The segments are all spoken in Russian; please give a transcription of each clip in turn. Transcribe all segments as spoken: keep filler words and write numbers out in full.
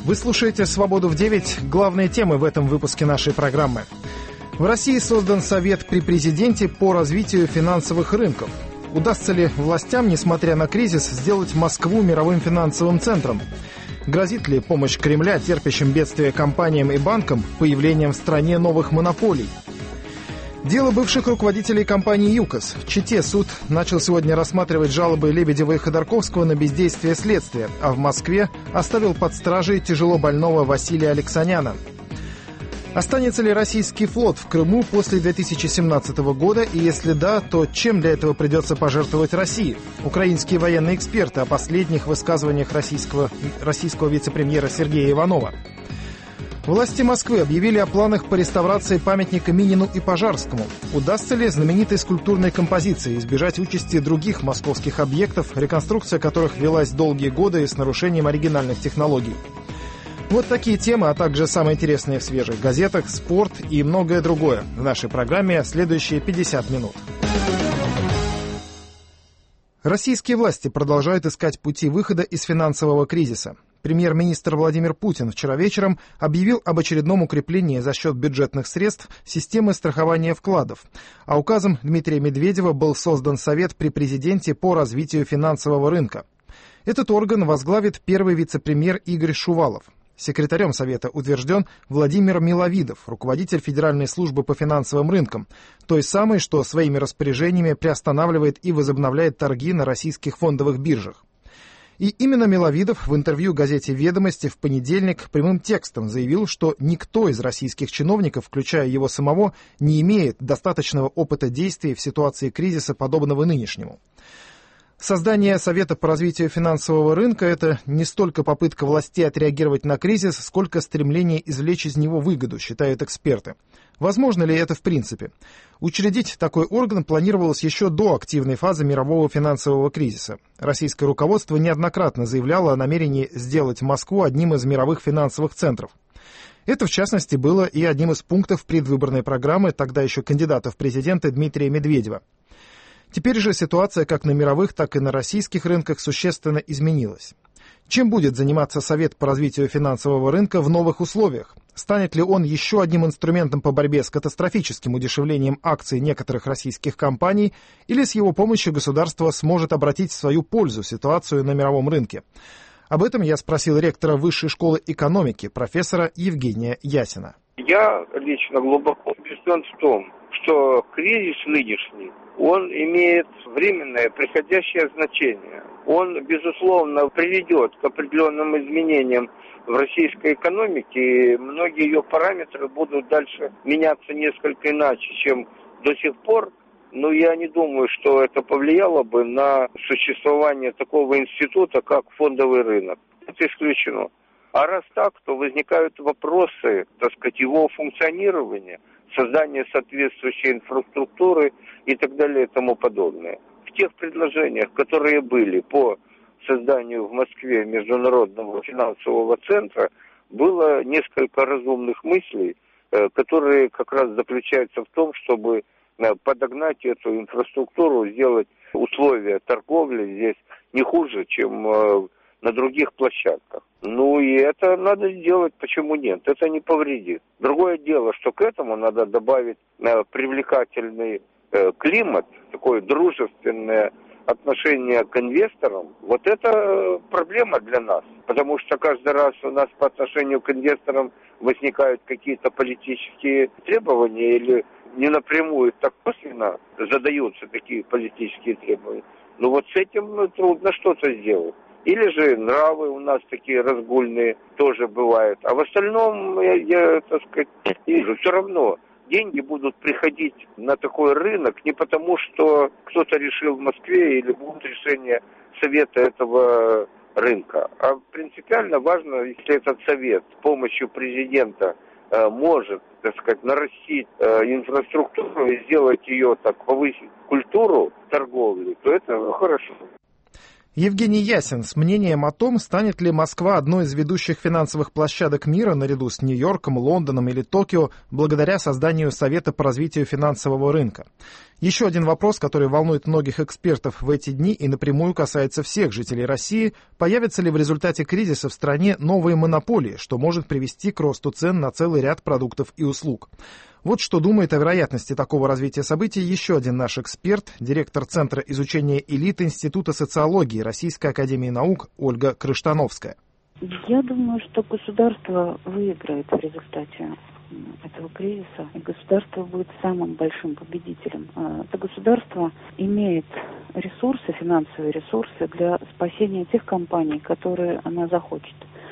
Вы слушаете «Свободу в девять». Главные темы в этом выпуске нашей программы. В России создан Совет при президенте по развитию финансовых рынков. Удастся ли властям, несмотря на кризис, сделать Москву мировым финансовым центром? Грозит ли помощь Кремля терпящим бедствие компаниям и банкам появлением в стране новых монополий? Дело бывших руководителей компании «ЮКОС». В Чите суд начал сегодня рассматривать жалобы Лебедева и Ходорковского на бездействие следствия, а в Москве оставил под стражей тяжело больного Василия Алексаняна. Останется ли российский флот в Крыму после две тысячи семнадцатого года, и если да, то чем для этого придется пожертвовать России? Украинские военные эксперты о последних высказываниях российского, российского вице-премьера Сергея Иванова. Власти Москвы объявили о планах по реставрации памятника Минину и Пожарскому. Удастся ли знаменитой скульптурной композиции избежать участи других московских объектов, реконструкция которых велась долгие годы с нарушением оригинальных технологий? Вот такие темы, а также самые интересные в свежих газетах, спорт и многое другое в нашей программе следующие пятьдесят минут. Российские власти продолжают искать пути выхода из финансового кризиса. Премьер-министр Владимир Путин вчера вечером объявил об очередном укреплении за счет бюджетных средств системы страхования вкладов. А указом Дмитрия Медведева был создан Совет при президенте по развитию финансового рынка. Этот орган возглавит первый вице-премьер Игорь Шувалов. Секретарем Совета утвержден Владимир Миловидов, руководитель Федеральной службы по финансовым рынкам, той самой, что своими распоряжениями приостанавливает и возобновляет торги на российских фондовых биржах. И именно Миловидов в интервью газете «Ведомости» в понедельник прямым текстом заявил, что никто из российских чиновников, включая его самого, не имеет достаточного опыта действий в ситуации кризиса, подобного нынешнему. Создание Совета по развитию финансового рынка – это не столько попытка властей отреагировать на кризис, сколько стремление извлечь из него выгоду, считают эксперты. Возможно ли это в принципе? Учредить такой орган планировалось еще до активной фазы мирового финансового кризиса. Российское руководство неоднократно заявляло о намерении сделать Москву одним из мировых финансовых центров. Это, в частности, было и одним из пунктов предвыборной программы тогда еще кандидата в президенты Дмитрия Медведева. Теперь же ситуация как на мировых, так и на российских рынках существенно изменилась. Чем будет заниматься Совет по развитию финансового рынка в новых условиях? Станет ли он еще одним инструментом по борьбе с катастрофическим удешевлением акций некоторых российских компаний, или с его помощью государство сможет обратить в свою пользу ситуацию на мировом рынке? Об этом я спросил ректора Высшей школы экономики, профессора Евгения Ясина. Я лично глубоко убежден в том, что кризис нынешний, он имеет временное, приходящее значение. Он, безусловно, приведет к определенным изменениям в российской экономике, и многие ее параметры будут дальше меняться несколько иначе, чем до сих пор. Но я не думаю, что это повлияло бы на существование такого института, как фондовый рынок. Это исключено. А раз так, то возникают вопросы, так сказать, его функционирования, создания соответствующей инфраструктуры и так далее и тому подобное. В тех предложениях, которые были по созданию в Москве международного финансового центра, было несколько разумных мыслей, которые как раз заключаются в том, чтобы подогнать эту инфраструктуру, сделать условия торговли здесь не хуже, чем на других площадках. Ну и это надо сделать, почему нет? Это не повредит. Другое дело, что к этому надо добавить э, привлекательный э, климат, такое дружественное отношение к инвесторам. Вот это проблема для нас, потому что каждый раз у нас по отношению к инвесторам возникают какие-то политические требования или не напрямую, так косвенно задаются такие политические требования. Но вот с этим трудно что-то сделать. Или же нравы у нас такие разгульные тоже бывают. А в остальном, я, я так сказать, вижу, все равно деньги будут приходить на такой рынок не потому, что кто-то решил в Москве или будут решения совета этого рынка. А принципиально важно, если этот совет с помощью президента э, может, так сказать, нарастить э, инфраструктуру и сделать ее, так, повысить культуру торговли, то это хорошо. Евгений Ясин с мнением о том, станет ли Москва одной из ведущих финансовых площадок мира наряду с Нью-Йорком, Лондоном или Токио благодаря созданию Совета по развитию финансового рынка. Еще один вопрос, который волнует многих экспертов в эти дни и напрямую касается всех жителей России: появятся ли в результате кризиса в стране новые монополии, что может привести к росту цен на целый ряд продуктов и услуг. Вот что думает о вероятности такого развития событий еще один наш эксперт, директор Центра изучения элит Института социологии Российской академии наук Ольга Крыштановская. Я думаю, что государство выиграет в результате этого кризиса, и государство будет самым большим победителем. Это государство имеет ресурсы, финансовые ресурсы для спасения тех компаний, которые она захочет.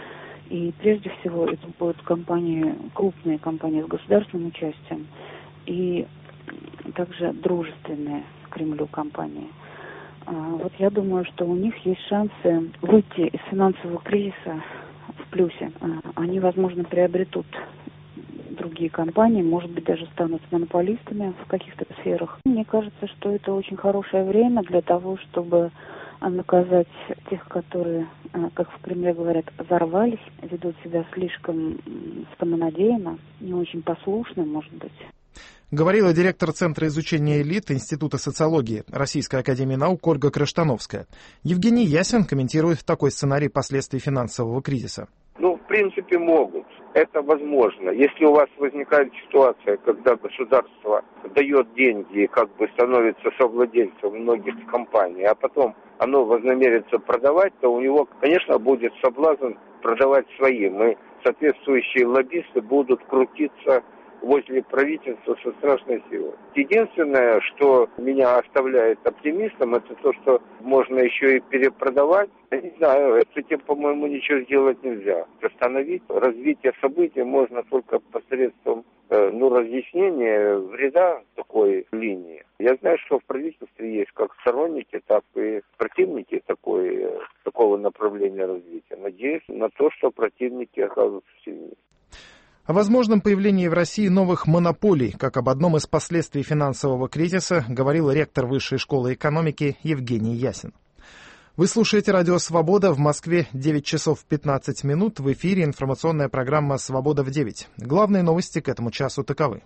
И прежде всего это будут компании, крупные компании с государственным участием и также дружественные к Кремлю компании. Вот я думаю, что у них есть шансы выйти из финансового кризиса в плюсе. Они, возможно, приобретут другие компании, может быть, даже станут монополистами в каких-то сферах. Мне кажется, что это очень хорошее время для того, чтобы наказать тех, которые, как в Кремле говорят, взорвались, ведут себя слишком самонадеянно, не очень послушно, может быть. Говорила директор Центра изучения элит Института социологии Российской академии наук Ольга Крыштановская. Евгений Ясин комментирует такой сценарий последствий финансового кризиса. Ну, в принципе, могут. Это возможно. Если у вас возникает ситуация, когда государство дает деньги и как бы становится совладельцем многих компаний, а потом оно вознамерится продавать, то у него, конечно, будет соблазн продавать своим. И соответствующие лоббисты будут крутиться возле правительства со страшной силой. Единственное, что меня оставляет оптимистом, это то, что можно еще и перепродавать. Я не знаю, с этим, по-моему, ничего сделать нельзя. Остановить развитие событий можно только посредством э, ну, разъяснения вреда такой линии. Я знаю, что в правительстве есть как сторонники, так и противники такой, такого направления развития. Надеюсь на то, что противники окажутся сильнее. О возможном появлении в России новых монополий, как об одном из последствий финансового кризиса, говорил ректор Высшей школы экономики Евгений Ясин. Вы слушаете радио «Свобода». В Москве девять часов пятнадцать минут. В эфире информационная программа «Свобода в девять». Главные новости к этому часу таковы.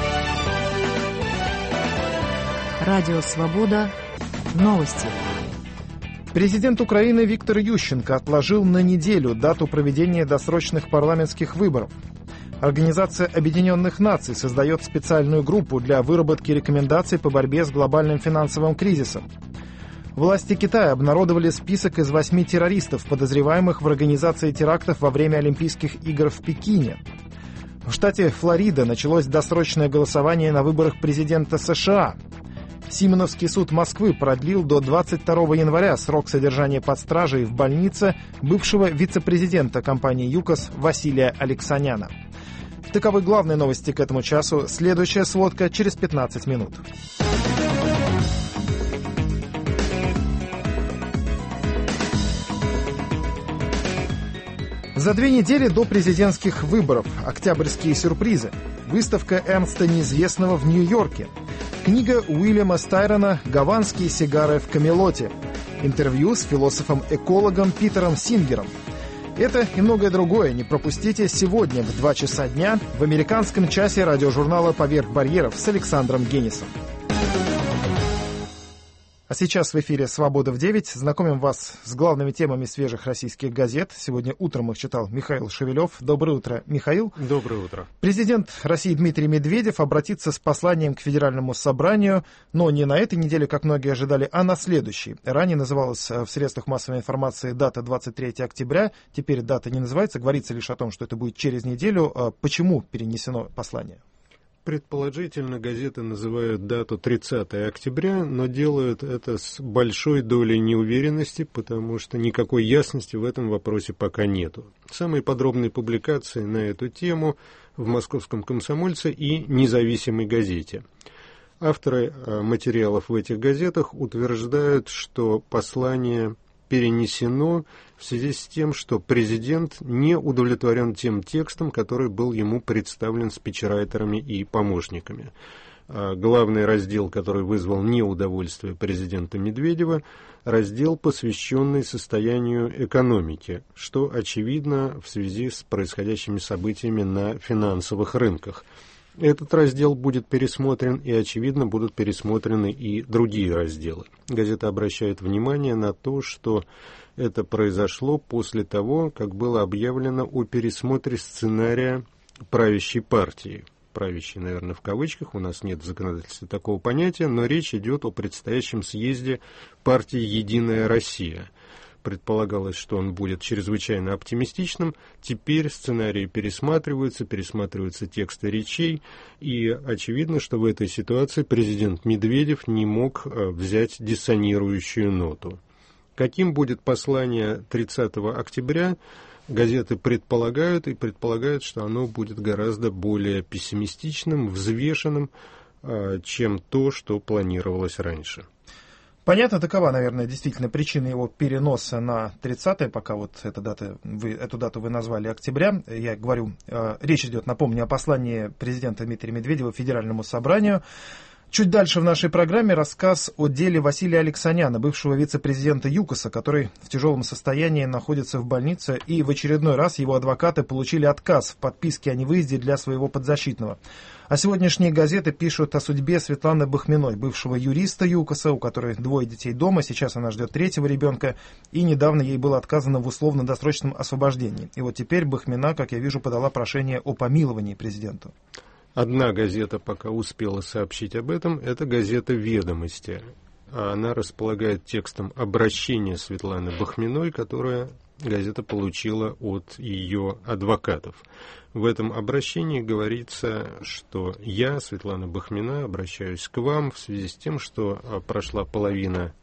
Радио «Свобода». Новости. Президент Украины Виктор Ющенко отложил на неделю дату проведения досрочных парламентских выборов. Организация Объединенных Наций создает специальную группу для выработки рекомендаций по борьбе с глобальным финансовым кризисом. Власти Китая обнародовали список из восьми террористов, подозреваемых в организации терактов во время Олимпийских игр в Пекине. В штате Флорида началось досрочное голосование на выборах президента США. Симоновский суд Москвы продлил до двадцать второго января срок содержания под стражей в больнице бывшего вице-президента компании ЮКОС Василия Алексаняна. Таковы главные новости к этому часу. Следующая сводка через пятнадцать минут. За две недели до президентских выборов октябрьские сюрпризы. Выставка Эрнста Неизвестного в Нью-Йорке. Книга Уильяма Стайрона «Гаванские сигары в Камелоте». Интервью с философом-экологом Питером Сингером. Это и многое другое не пропустите сегодня в два часа дня в американском часе радиожурнала «Поверх барьеров» с Александром Генисом. А сейчас в эфире «Свобода в девять». Знакомим вас с главными темами свежих российских газет. Сегодня утром их читал Михаил Шевелев. Доброе утро, Михаил. Доброе утро. Президент России Дмитрий Медведев обратится с посланием к Федеральному собранию, но не на этой неделе, как многие ожидали, а на следующей. Ранее называлась в средствах массовой информации дата двадцать третьего октября. Теперь дата не называется. Говорится лишь о том, что это будет через неделю. Почему перенесено послание? Предположительно, газеты называют дату тридцатого октября, но делают это с большой долей неуверенности, потому что никакой ясности в этом вопросе пока нету. Самые подробные публикации на эту тему в «Московском комсомольце» и «Независимой газете». Авторы материалов в этих газетах утверждают, что послание перенесено в связи с тем, что президент не удовлетворен тем текстом, который был ему представлен спичрайтерами и помощниками. главный раздел, который вызвал неудовольствие президента Медведева, раздел, посвященный состоянию экономики, что очевидно в связи с происходящими событиями на финансовых рынках. Этот раздел будет пересмотрен, и, очевидно, будут пересмотрены и другие разделы. Газета обращает внимание на то, что это произошло после того, как было объявлено о пересмотре сценария правящей партии. Правящей, наверное, в кавычках, у нас нет в законодательстве такого понятия, но речь идет о предстоящем съезде партии «Единая Россия». Предполагалось, что он будет чрезвычайно оптимистичным. Теперь сценарии пересматриваются, пересматриваются тексты речей, и очевидно, что в этой ситуации президент Медведев не мог взять диссонирующую ноту. Каким будет послание тридцатого октября? Газеты предполагают и предполагают, что оно будет гораздо более пессимистичным, взвешенным, чем то, что планировалось раньше. Понятно, такова, наверное, действительно причина его переноса на тридцатое, пока вот эта дата, вы, эту дату вы назвали октября. Я говорю, э, речь идет, напомню, о послании президента Дмитрия Медведева Федеральному собранию. Чуть дальше в нашей программе рассказ о деле Василия Алексаняна, бывшего вице-президента ЮКОСа, который в тяжелом состоянии находится в больнице, и в очередной раз его адвокаты получили отказ в подписке о невыезде для своего подзащитного. А сегодняшние газеты пишут о судьбе Светланы Бахминой, бывшего юриста ЮКОСа, у которой двое детей дома, сейчас она ждет третьего ребенка, и недавно ей было отказано в условно-досрочном освобождении. И вот теперь Бахмина, как я вижу, подала прошение о помиловании президенту. Одна газета пока успела сообщить об этом, это газета «Ведомости». Она располагает текстом обращения Светланы Бахминой, которое газета получила от ее адвокатов. В этом обращении говорится, что я, Светлана Бахмина, обращаюсь к вам в связи с тем, что прошла половина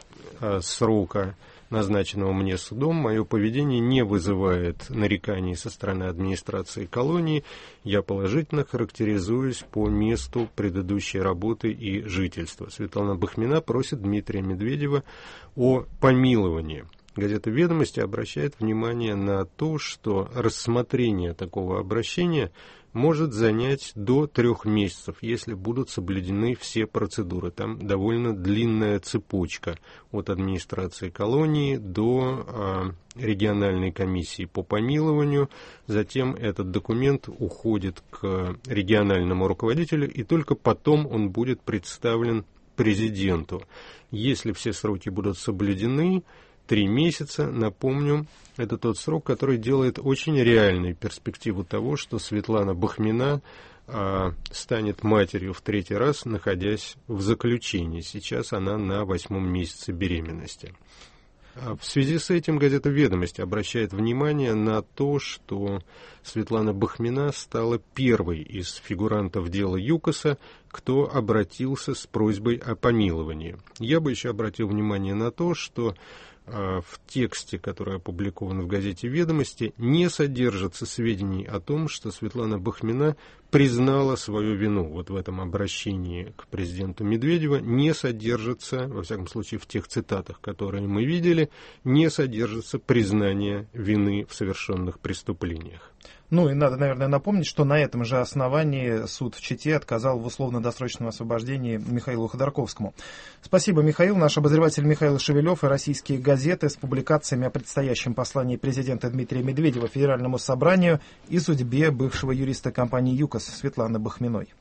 срока, назначенного мне судом, мое поведение не вызывает нареканий со стороны администрации колонии. Я положительно характеризуюсь по месту предыдущей работы и жительства. Светлана Бахмина просит Дмитрия Медведева о помиловании. Газета «Ведомости» обращает внимание на то, что рассмотрение такого обращения может занять до трех месяцев, если будут соблюдены все процедуры. Там довольно длинная цепочка от администрации колонии до э, региональной комиссии по помилованию. Затем этот документ уходит к региональному руководителю, и только потом он будет представлен президенту. Если все сроки будут соблюдены, Три месяца, напомню, это тот срок, который делает очень реальной перспективу того, что Светлана Бахмина а, станет матерью в третий раз, находясь в заключении. Сейчас она на восьмом месяце беременности. А в связи с этим газета «Ведомости» обращает внимание на то, что Светлана Бахмина стала первой из фигурантов дела ЮКОСа, кто обратился с просьбой о помиловании. Я бы еще обратил внимание на то, что в тексте, который опубликован в газете «Ведомости», не содержится сведений о том, что Светлана Бахмина признала свою вину. Вот в этом обращении к президенту Медведева не содержится, во всяком случае в тех цитатах, которые мы видели, не содержится признание вины в совершенных преступлениях. Ну и надо, наверное, напомнить, что на этом же основании суд в Чите отказал в условно-досрочном освобождении Михаилу Ходорковскому. Спасибо, Михаил. Наш обозреватель Михаил Шевелев и российские газеты с публикациями о предстоящем послании президента Дмитрия Медведева Федеральному собранию и судьбе бывшего юриста компании ЮКОС Светланы Бахминой.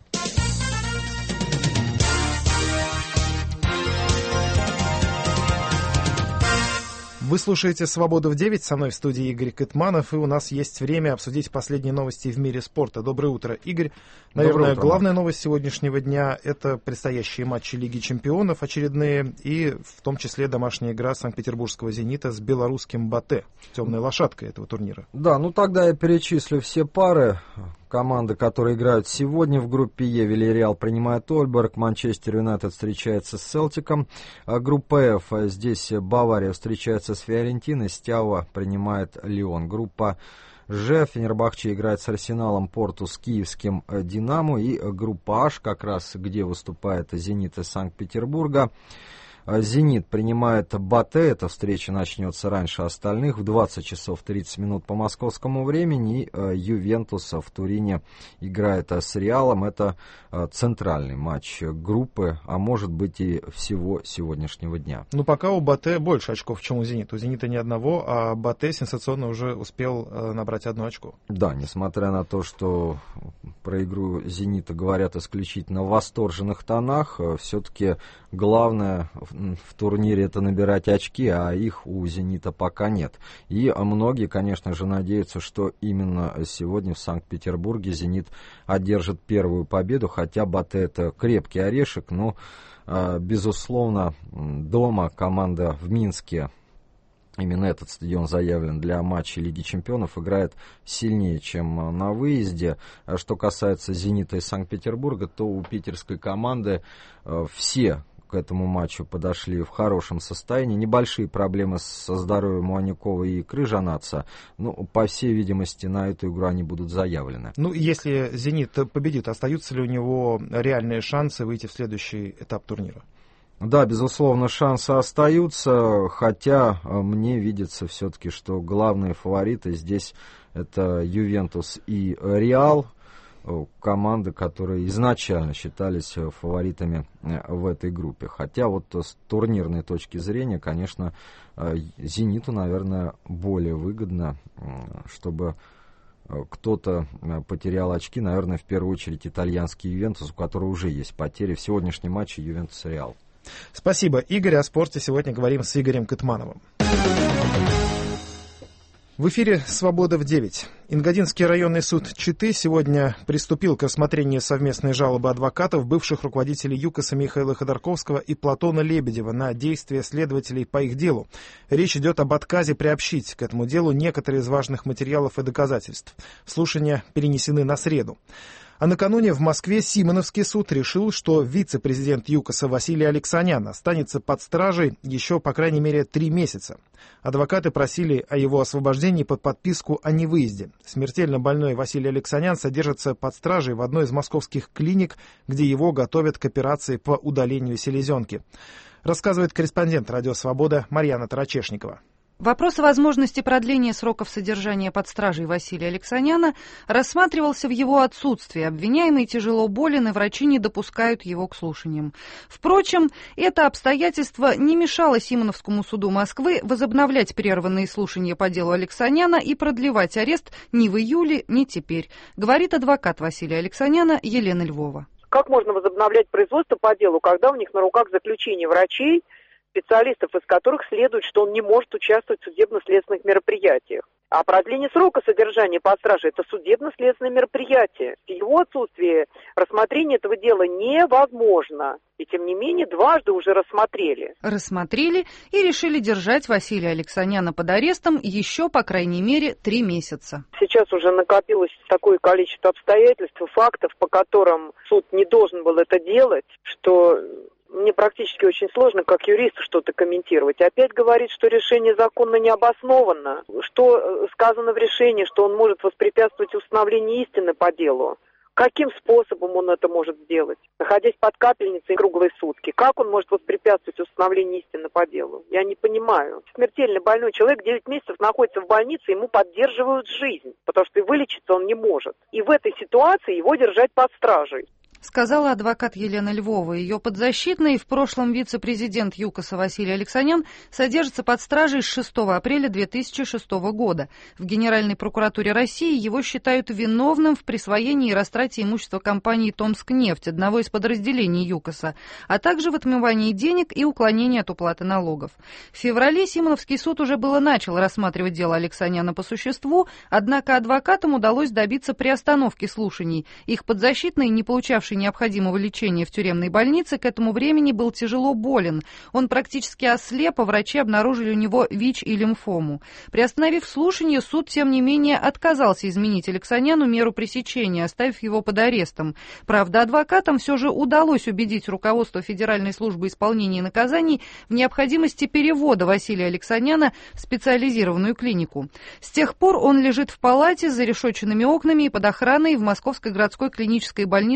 Вы слушаете «Свободу в девять», со мной в студии Игорь Кытманов, и у нас есть время обсудить последние новости в мире спорта. Доброе утро, Игорь. Наверное, утро, главная новость сегодняшнего дня – это предстоящие матчи Лиги чемпионов очередные, и в том числе домашняя игра санкт-петербургского «Зенита» с белорусским «Батэ», темной лошадкой этого турнира. Да, ну тогда я перечислю все пары. Команды, которые играют сегодня в группе Е: Вильярреал принимает Ольборг, Манчестер Юнайтед встречается с Селтиком. Группа Ф, здесь Бавария встречается с Фиорентиной, Стяуа принимает Лион. Группа Ж, Фенербахче играет с Арсеналом, Порту с киевским Динамо. И группа H, как раз где выступает Зенит из Санкт-Петербурга, «Зенит» принимает «Батэ». Эта встреча начнется раньше остальных в двадцать часов тридцать минут по московскому времени. И «Ювентус» в Турине играет с «Реалом». Это центральный матч группы, а может быть и всего сегодняшнего дня. Ну, пока у «Батэ» больше очков, чем у «Зенита». У «Зенита» ни одного, а «Батэ» сенсационно уже успел набрать одно очко. Да, несмотря на то, что про игру «Зенита» говорят исключительно в восторженных тонах, все-таки главное в турнире это набирать очки, а их у «Зенита» пока нет. И многие, конечно же, надеются, что именно сегодня в Санкт-Петербурге «Зенит» одержит первую победу, хотя «Батэ» это крепкий орешек, но, безусловно, дома команда в Минске, именно этот стадион заявлен для матчей Лиги Чемпионов, играет сильнее, чем на выезде. Что касается «Зенита» и Санкт-Петербурга, то у питерской команды все к этому матчу подошли в хорошем состоянии. Небольшие проблемы со здоровьем у Аникова и Крыжанаца. Ну, по всей видимости, на эту игру они будут заявлены. Ну, если «Зенит» победит, остаются ли у него реальные шансы выйти в следующий этап турнира? Да, безусловно, шансы остаются, хотя мне видится все-таки, что главные фавориты здесь это «Ювентус» и «Реал», команды, которые изначально считались фаворитами в этой группе. Хотя вот с турнирной точки зрения, конечно, «Зениту», наверное, более выгодно, чтобы кто-то потерял очки, наверное, в первую очередь итальянский «Ювентус», у которого уже есть потери в сегодняшнем матче «Ювентус» и «Реал». Спасибо, Игорь. О спорте сегодня говорим с Игорем Кытмановым. В эфире «Свобода в девять». Ингодинский районный суд Читы сегодня приступил к рассмотрению совместной жалобы адвокатов бывших руководителей ЮКОСа Михаила Ходорковского и Платона Лебедева на действия следователей по их делу. Речь идет об отказе приобщить к этому делу некоторые из важных материалов и доказательств. Слушания перенесены на среду. А накануне в Москве Симоновский суд решил, что вице-президент ЮКОСа Василий Алексанян останется под стражей еще, по крайней мере, три месяца. Адвокаты просили о его освобождении под подписку о невыезде. Смертельно больной Василий Алексанян содержится под стражей в одной из московских клиник, где его готовят к операции по удалению селезенки. Рассказывает корреспондент «Радио Свобода» Марьяна Тарачешникова. Вопрос о возможности продления сроков содержания под стражей Василия Алексаняна рассматривался в его отсутствии. Обвиняемый тяжело болен, и врачи не допускают его к слушаниям. Впрочем, это обстоятельство не мешало Симоновскому суду Москвы возобновлять прерванные слушания по делу Алексаняна и продлевать арест ни в июле, ни теперь, говорит адвокат Василия Алексаняна Елена Львова. Как можно возобновлять производство по делу, когда у них на руках заключение врачей, специалистов из которых следует, что он не может участвовать в судебно-следственных мероприятиях? А продление срока содержания под стражей – это судебно-следственное мероприятие. В его отсутствии рассмотрение этого дела невозможно. И тем не менее дважды уже рассмотрели. Рассмотрели и решили держать Василия Алексаняна под арестом еще, по крайней мере, три месяца. Сейчас уже накопилось такое количество обстоятельств и фактов, по которым суд не должен был это делать, что мне практически очень сложно, как юристу, что-то комментировать. Опять говорит, что решение законно не обосновано. Что сказано в решении, что он может воспрепятствовать установлению истины по делу. Каким способом он это может сделать? Находясь под капельницей круглые сутки. Как он может воспрепятствовать установлению истины по делу? Я не понимаю. Смертельно больной человек девять месяцев находится в больнице, ему поддерживают жизнь, потому что и вылечиться он не может. И в этой ситуации его держать под стражей. Сказала адвокат Елена Львова. Ее подзащитный, в прошлом вице-президент ЮКОСа Василий Алексанян, содержится под стражей с шестого апреля две тысячи шестого года. В Генеральной прокуратуре России его считают виновным в присвоении и растрате имущества компании «Томскнефть», одного из подразделений ЮКОСа, а также в отмывании денег и уклонении от уплаты налогов. В феврале Симоновский суд уже было начал рассматривать дело Алексаняна по существу, однако адвокатам удалось добиться приостановки слушаний. Их подзащитный, не получавший необходимого лечения в тюремной больнице, к этому времени был тяжело болен. Он практически ослеп, а врачи обнаружили у него ВИЧ и лимфому. Приостановив слушание, суд, тем не менее, отказался изменить Алексаняну меру пресечения, оставив его под арестом. Правда, адвокатам все же удалось убедить руководство Федеральной службы исполнения наказаний в необходимости перевода Василия Алексаняна в специализированную клинику. С тех пор он лежит в палате с зарешоченными окнами и под охраной в Московской городской клинической больнице номер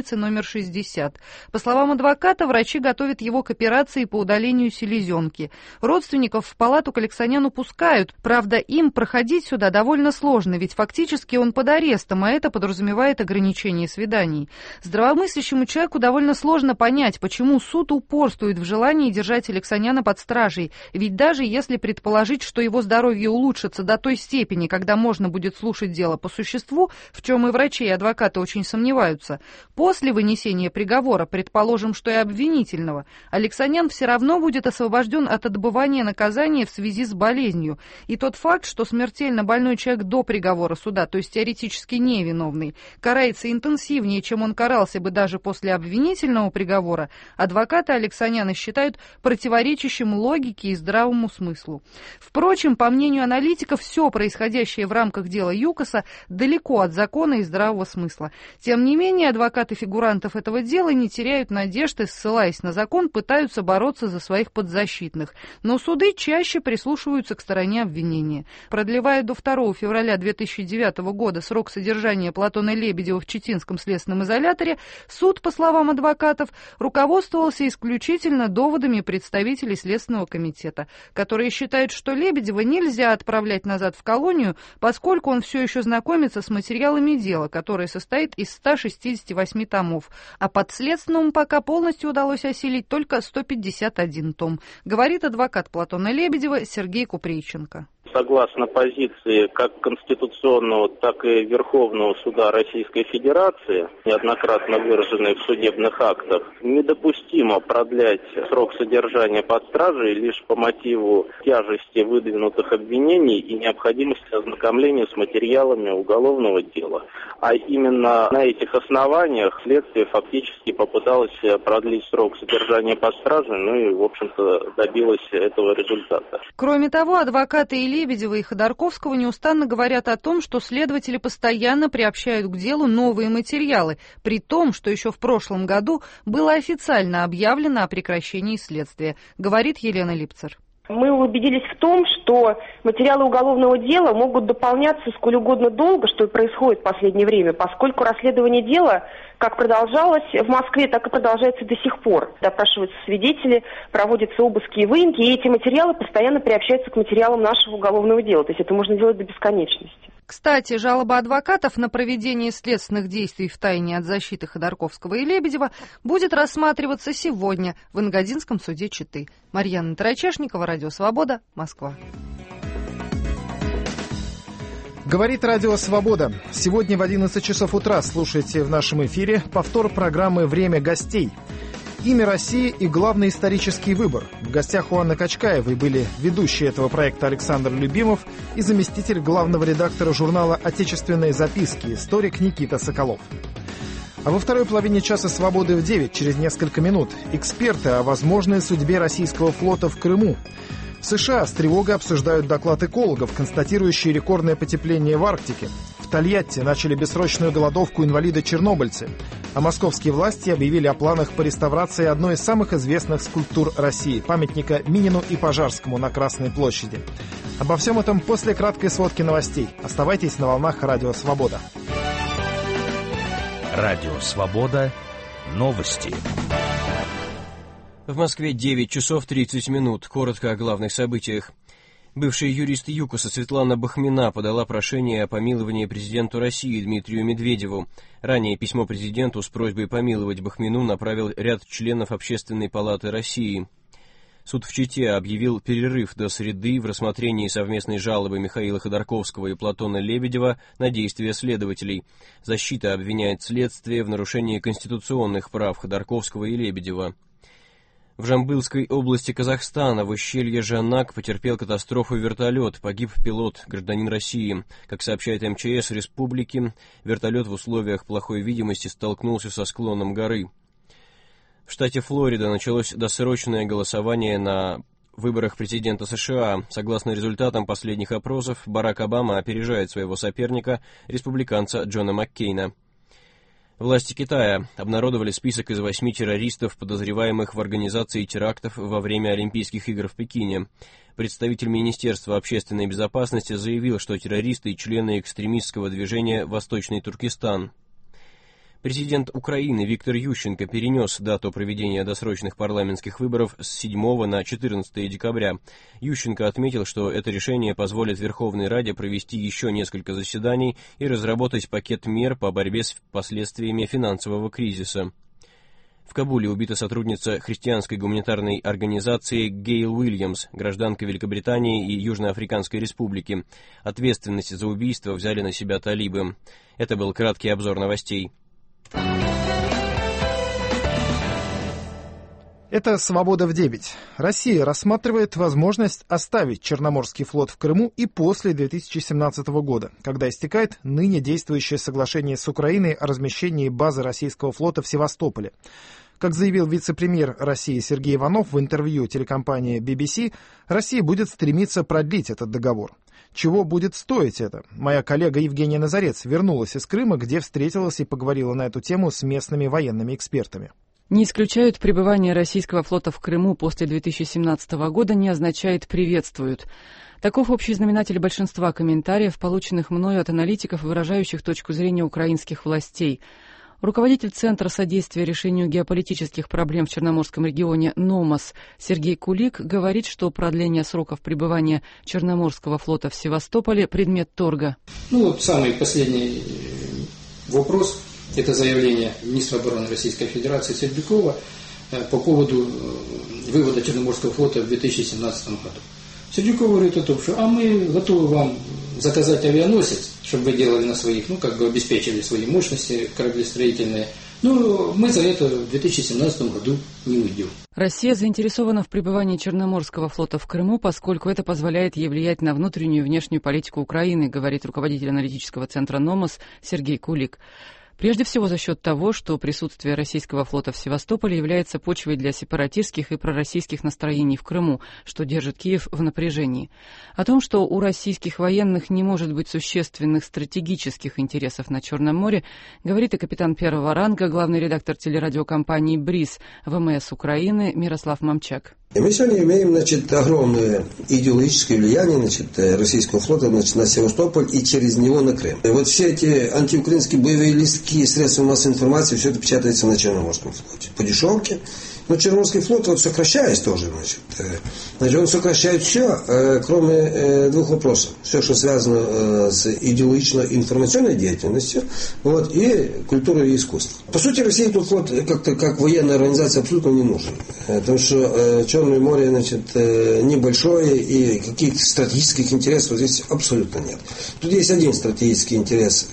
номер шестьдесят. По словам адвоката, врачи готовят его к операции по удалению селезенки. Родственников в палату к Алексаняну пускают, правда, им проходить сюда довольно сложно, ведь фактически он под арестом, а это подразумевает ограничение свиданий. Здравомыслящему человеку довольно сложно понять, почему суд упорствует в желании держать Алексаняна под стражей, ведь даже если предположить, что его здоровье улучшится до той степени, когда можно будет слушать дело по существу, в чем и врачи, и адвокаты очень сомневаются, после вынесения приговора, предположим, что и обвинительного, Алексанян все равно будет освобожден от отбывания наказания в связи с болезнью, и тот факт, что смертельно больной человек до приговора суда, то есть теоретически невиновный, карается интенсивнее, чем он карался бы даже после обвинительного приговора, адвокаты Алексаняна считают противоречащим логике и здравому смыслу. Впрочем, по мнению аналитиков, все происходящее в рамках дела ЮКОСа далеко от закона и здравого смысла. Тем не менее, адвокаты фигурантов этого дела не теряют надежды, ссылаясь на закон, пытаются бороться за своих подзащитных. Но суды чаще прислушиваются к стороне обвинения. Продлевая до второго февраля две тысячи девятого года срок содержания Платона Лебедева в Читинском следственном изоляторе, суд, по словам адвокатов, руководствовался исключительно доводами представителей Следственного комитета, которые считают, что Лебедева нельзя отправлять назад в колонию, поскольку он все еще знакомится с материалами дела, которое состоит из ста шестидесяти восьми томов, а подследственному пока полностью удалось осилить только сто пятьдесят один том, говорит адвокат Платона Лебедева Сергей Купрейченко. Согласно позиции как Конституционного, так и Верховного суда Российской Федерации, неоднократно выраженной в судебных актах, недопустимо продлять срок содержания под стражей лишь по мотиву тяжести выдвинутых обвинений и необходимости ознакомления с материалами уголовного дела. А именно на этих основаниях следствие фактически попыталось продлить срок содержания под стражей, ну и, в общем-то, добилось этого результата. Кроме того, адвокаты и Лебедева и Ходорковского неустанно говорят о том, что следователи постоянно приобщают к делу новые материалы, при том, что еще в прошлом году было официально объявлено о прекращении следствия, говорит Елена Липцер. Мы убедились в том, что материалы уголовного дела могут дополняться сколь угодно долго, что и происходит в последнее время, поскольку расследование дела как продолжалось в Москве, так и продолжается до сих пор. Допрашиваются свидетели, проводятся обыски и выемки, и эти материалы постоянно приобщаются к материалам нашего уголовного дела. То есть это можно делать до бесконечности. Кстати, жалоба адвокатов на проведение следственных действий в тайне от защиты Ходорковского и Лебедева будет рассматриваться сегодня в Энгадинском суде Читы. Марьяна Тарачешникова, Радио Свобода, Москва. Говорит Радио Свобода. Сегодня в одиннадцать часов утра слушайте в нашем эфире повтор программы «Время гостей». Имя России и главный исторический выбор. В гостях у Анны Качкаевой были ведущий этого проекта Александр Любимов и заместитель главного редактора журнала «Отечественные записки» историк Никита Соколов. А во второй половине часа «Свободы» в девять, через несколько минут, эксперты о возможной судьбе российского флота в Крыму. В США с тревогой обсуждают доклад экологов, констатирующий рекордное потепление в Арктике. В Тольятти начали бессрочную голодовку инвалиды-чернобыльцы. А московские власти объявили о планах по реставрации одной из самых известных скульптур России – памятника Минину и Пожарскому на Красной площади. Обо всем этом после краткой сводки новостей. Оставайтесь на волнах Радио Свобода. Радио Свобода. Новости. В Москве девять часов тридцать минут. Коротко о главных событиях. Бывшая юрист ЮКОСа Светлана Бахмина подала прошение о помиловании президенту России Дмитрию Медведеву. Ранее письмо президенту с просьбой помиловать Бахмину направил ряд членов Общественной палаты России. Суд в Чите объявил перерыв до среды в рассмотрении совместной жалобы Михаила Ходорковского и Платона Лебедева на действия следователей. Защита обвиняет следствие в нарушении конституционных прав Ходорковского и Лебедева. В Жамбылской области Казахстана в ущелье Жанак потерпел катастрофу вертолет. Погиб пилот, гражданин России. Как сообщает эм че эс республики, вертолет в условиях плохой видимости столкнулся со склоном горы. В штате Флорида началось досрочное голосование на выборах президента США. Согласно результатам последних опросов, Барак Обама опережает своего соперника, республиканца Джона Маккейна. Власти Китая обнародовали список из восьми террористов, подозреваемых в организации терактов во время Олимпийских игр в Пекине. Представитель Министерства общественной безопасности заявил, что террористы и члены экстремистского движения «Восточный Туркестан». Президент Украины Виктор Ющенко перенес дату проведения досрочных парламентских выборов с седьмого на четырнадцатое декабря. Ющенко отметил, что это решение позволит Верховной Раде провести еще несколько заседаний и разработать пакет мер по борьбе с последствиями финансового кризиса. В Кабуле убита сотрудница христианской гуманитарной организации Гейл Уильямс, гражданка Великобритании и Южноафриканской Республики. Ответственность за убийство взяли на себя талибы. Это был краткий обзор новостей. Это «Свобода в девять». Россия рассматривает возможность оставить Черноморский флот в Крыму и после две тысячи семнадцатого года, когда истекает ныне действующее соглашение с Украиной о размещении базы российского флота в Севастополе. Как заявил вице-премьер России Сергей Иванов в интервью телекомпании би би си, Россия будет стремиться продлить этот договор. Чего будет стоить это? Моя коллега Евгения Назарец вернулась из Крыма, где встретилась и поговорила на эту тему с местными военными экспертами. Не исключают пребывание российского флота в Крыму после две тысячи семнадцатого года, не означает «приветствуют». Таков общий знаменатель большинства комментариев, полученных мною от аналитиков, выражающих точку зрения украинских властей. Руководитель Центра содействия решению геополитических проблем в Черноморском регионе «Номос» Сергей Кулик говорит, что продление сроков пребывания Черноморского флота в Севастополе – предмет торга. Ну вот самый последний вопрос. Это заявление министра обороны Российской Федерации Сердюкова по поводу вывода Черноморского флота в две тысячи семнадцатом году. Сердюков говорит о том, что а мы готовы вам заказать авианосец, чтобы вы делали на своих, ну как бы обеспечили свои мощности кораблестроительные. Но мы за это в две тысячи семнадцатом году не уйдем. Россия заинтересована в пребывании Черноморского флота в Крыму, поскольку это позволяет ей влиять на внутреннюю и внешнюю политику Украины, говорит руководитель аналитического центра «Номос» Сергей Кулик. Прежде всего за счет того, что присутствие российского флота в Севастополе является почвой для сепаратистских и пророссийских настроений в Крыму, что держит Киев в напряжении. О том, что у российских военных не может быть существенных стратегических интересов на Черном море, говорит и капитан первого ранга, главный редактор телерадиокомпании «Бриз» ВМС Украины Мирослав Мамчак. И мы сегодня имеем, значит, огромное идеологическое влияние, значит, российского флота, значит, на Севастополь и через него на Крым. И вот все эти антиукраинские боевые листки, средства массовой информации, все это печатается на Черноморском флоте. По дешевке. Но Черноморский флот, вот сокращаясь тоже, значит, значит он сокращает все, кроме двух вопросов. Все, что связано с идеологично-информационной деятельностью, вот, и культурой и искусством. По сути, России тут флот как-то как военная организация абсолютно не нужен. Потому что Черное море, значит, небольшое, и каких-то стратегических интересов здесь абсолютно нет. Тут есть один стратегический интерес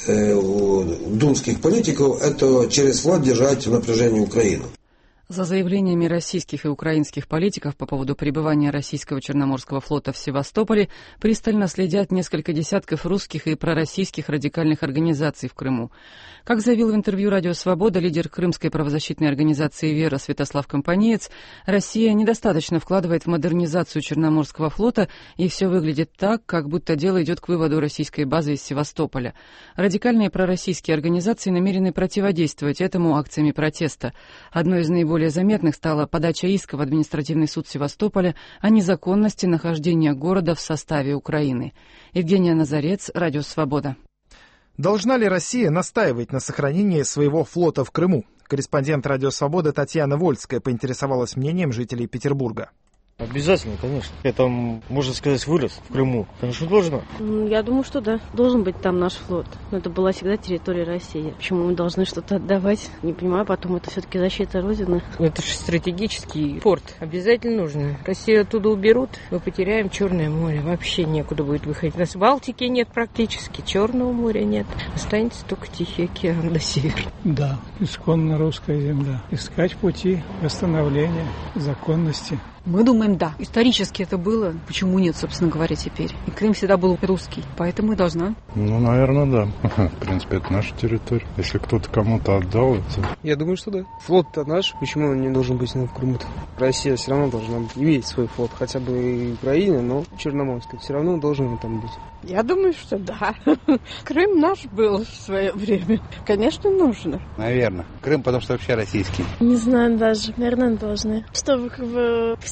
у думских политиков, это через флот держать в напряжении Украину. За заявлениями российских и украинских политиков по поводу пребывания российского Черноморского флота в Севастополе пристально следят несколько десятков русских и пророссийских радикальных организаций в Крыму. Как заявил в интервью «Радио Свобода» лидер крымской правозащитной организации «Вера» Святослав Компаниец, Россия недостаточно вкладывает в модернизацию Черноморского флота, и все выглядит так, как будто дело идет к выводу российской базы из Севастополя. Радикальные пророссийские организации намерены противодействовать этому акциями протеста. Одной из наиболее Более заметных стала подача иска в административный суд Севастополя о незаконности нахождения города в составе Украины. Евгения Назарец, Радио Свобода. Должна ли Россия настаивать на сохранении своего флота в Крыму? Корреспондент Радио Свобода Татьяна Вольская поинтересовалась мнением жителей Петербурга. Обязательно, конечно. Это, можно сказать, вырос в Крыму. Конечно, должно. Я думаю, что да. Должен быть там наш флот. Но это была всегда территория России. Почему мы должны что-то отдавать? Не понимаю, потом это все-таки защита Родины. Это же стратегический порт. Обязательно нужно. Россию оттуда уберут, мы потеряем Черное море. Вообще некуда будет выходить. У нас Балтики нет практически, Черного моря нет. Останется только Тихий океан до севера. Да, исконно русская земля. Искать пути восстановления законности. Мы думаем, да. Исторически это было. Почему нет, собственно говоря, теперь? И Крым всегда был русский, поэтому и должна. Ну, наверное, да. В принципе, это наша территория. Если кто-то кому-то отдал, это... Я думаю, что да. Флот-то наш. Почему он не должен быть в Крыму-то? Россия все равно должна иметь свой флот. Хотя бы и Украина, но Черноморский. Все равно должен он там быть. Я думаю, что да. Крым наш был в свое время. Конечно, нужно. Наверное. Крым, потому что вообще российский. Не знаю даже. Наверное, должны. Чтобы как бы все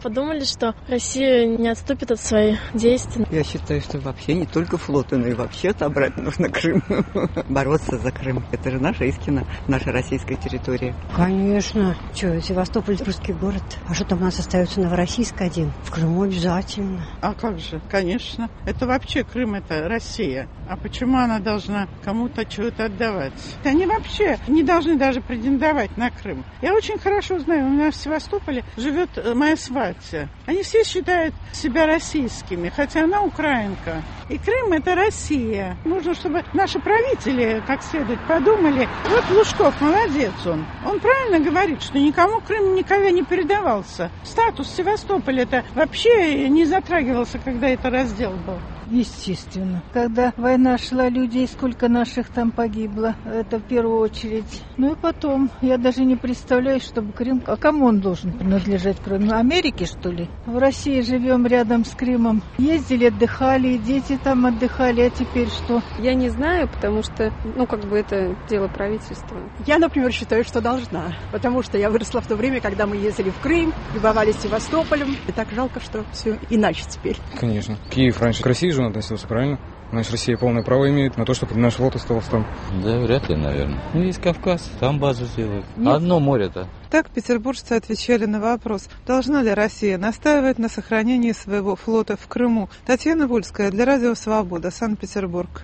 подумали, что Россия не отступит от своих действий. Я считаю, что вообще не только флоту, но и вообще отобрать нужно Крым. Бороться за Крым. Это же наша истина, наша российская территория. Конечно. Что, Севастополь русский город. А что там у нас остается Новороссийск один? В Крыму обязательно. А как же, конечно. Это вообще Крым, это Россия. А почему она должна кому-то чего-то отдавать? Они вообще не должны даже претендовать на Крым. Я очень хорошо знаю, у нас в Севастополе живет моя сватья. Они все считают себя российскими, хотя она украинка. И Крым — это Россия. Нужно, чтобы наши правители как следует подумали. Вот Лужков, молодец он. Он правильно говорит, что никому Крым никогда не передавался. Статус Севастополя-то вообще не затрагивался, когда это раздел был. Естественно. Когда война шла, людей сколько наших там погибло, это в первую очередь. Ну и потом, я даже не представляю, чтобы Крым... А кому он должен принадлежать, кроме Америки, что ли? В России живем рядом с Крымом. Ездили, отдыхали, дети там отдыхали, а теперь что? Я не знаю, потому что, ну, как бы это дело правительства. Я, например, считаю, что должна, потому что я выросла в то время, когда мы ездили в Крым, любовались Севастополем. И так жалко, что все иначе теперь. Конечно. Киев раньше к России же относился, правильно? Значит, Россия полное право имеет на то, чтобы наш флот остался там. Да, вряд ли, наверное. Ну, есть Кавказ, там базу сделают. Нет. Одно море-то. Так петербуржцы отвечали на вопрос, должна ли Россия настаивать на сохранении своего флота в Крыму. Татьяна Вольская для Радио Свобода, Санкт-Петербург.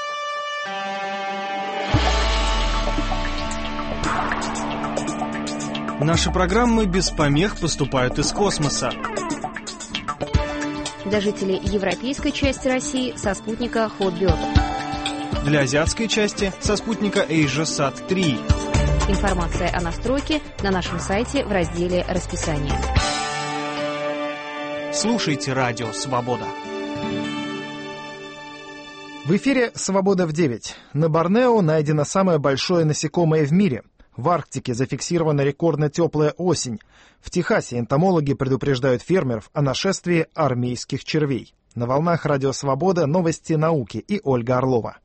Наши программы без помех поступают из космоса. Для жителей европейской части России со спутника Hotbird. Для азиатской части со спутника AsiaSat три. Информация о настройке на нашем сайте в разделе «Расписание». Слушайте Радио Свобода. В эфире «Свобода в девять». На Борнео найдено самое большое насекомое в мире. В Арктике зафиксирована рекордно теплая осень. В Техасе энтомологи предупреждают фермеров о нашествии армейских червей. На волнах Радио Свобода новости науки и Ольга Орлова.